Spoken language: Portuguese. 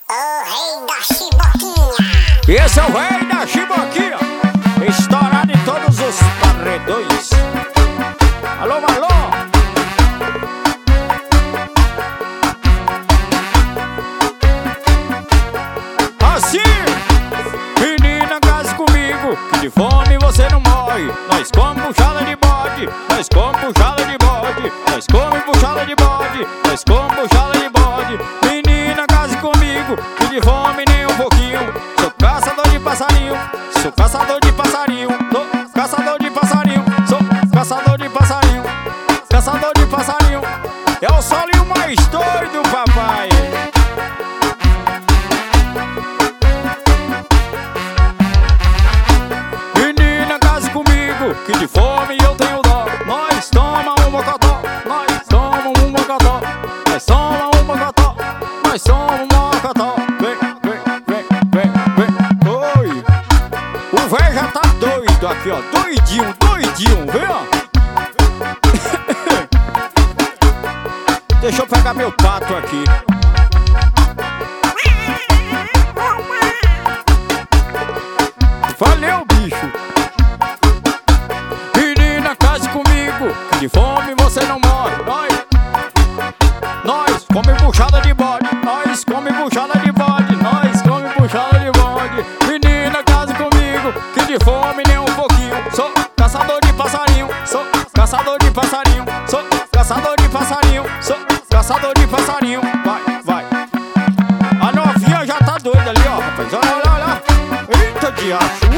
O rei da chiboquinha. Esse é o rei da chiboquinha, estourado em todos os paredões. Alô, alô. Assim, menina, case comigo, que de fome você não morre. Nós come buchada de bode, nós come buchada de bode, nós come buchada de bode, nós come buchada de bode. Menina, case comigo, que de fome nem um pouquinho. Sou caçador de passarinho, sou caçador de passarinho, sou caçador de passarinho, sou caçador de passarinho, caçador de passarinho. É o solinho mais doido, papai. Menina, case comigo, que de fome eu tenho dó. Nós toma um mocotó, nós toma um mocotó, nós toma um mocotó, nós toma um mocotó. Vem, vem, vem, vem, vem. Oi, o véi já tá doido aqui, ó, doidinho, doidinho, vem, ó. Deixa eu pegar meu pato aqui. Valeu, bicho. Menina, case comigo, de fome você não morre. Nós come buchada de bode, nós come buchada de bode, nós come buchada de bode. Menina, case comigo, que de fome nem um pouquinho. Sou caçador de passarinho, sou caçador de passarinho, sou caçador de passarinho, sou caçador de passarinho. Vai, vai. A novinha já tá doida ali, ó, rapaz. Olha, olha, olha. Eita, diacho.